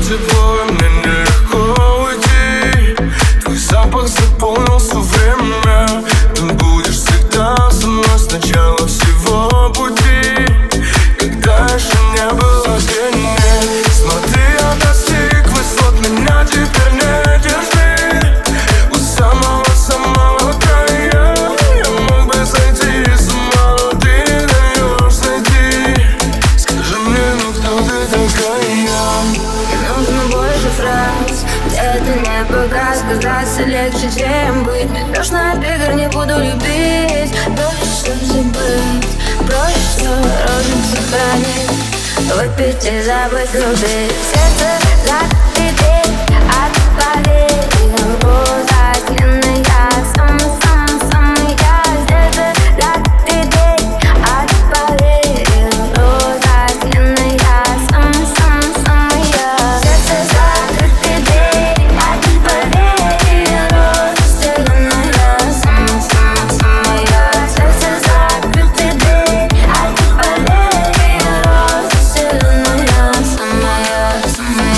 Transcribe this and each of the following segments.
тепло, и мне нелегко уйти. Твой запах заполнил все время. Ты будешь всегда со мной с начала всего пути, когда еще не было денег. Смотри, я достиг высот, меня теперь не держи. У самого-самого края я мог бы зайти с ума, но ты не даешь зайти. Скажи мне, ну кто ты такая? Мне нужно больше фраз, где это не пока сказаться легче, чем быть. Не трешь на бегар, не буду любить. Проще все забыть, проще все розы сохранить, выпить и забыть, любить. Сердце закрытый дверь, отпали роза длинная, самый-самый-самый я. Сердце закрытый дверь, отпали роза длинная, самый-самый-самый я. Сердце закрытый дверь, отпали роза длинная, самый-самый-самый я. Сердце закрытый дверь, отпали роза длинная, самая-самая.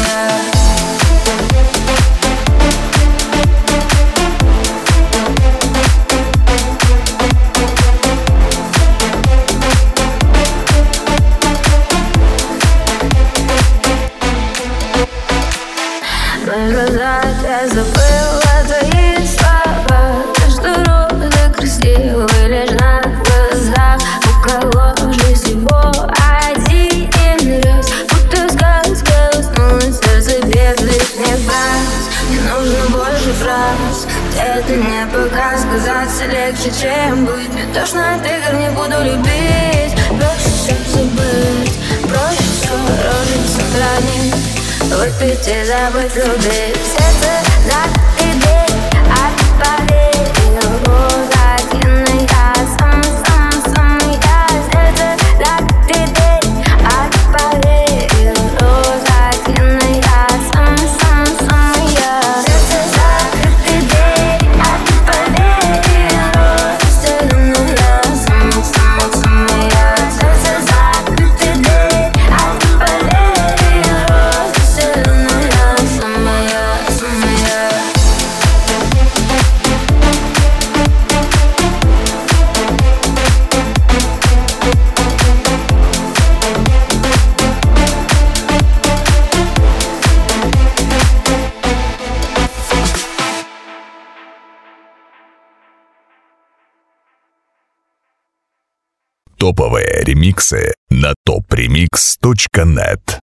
В моих глазах я забыла твои слова. То, что розы красивые лишь на глазах. У кого в жизни всего один раз, будто сказка уснула, сердце без лишних фраз. Мне нужно больше фраз, где это не пока сказаться легче, чем быть. Мне тошно от игр, не буду любить. Проще все забыть, проще все розы сохранить, выпить и забыть, любить. Сердце закрытый дверь, отпали роза длинная, самый-самый-самый я. Сердце закрытый дверь, отпали роза длинная, самый-самый-самый я. Сердце закрытый дверь, отпали роза длинная, самый-самый-самый я. Сердце закрытый дверь, отпали роза длинная, самая-самая. Топовые ремиксы на topremix.net.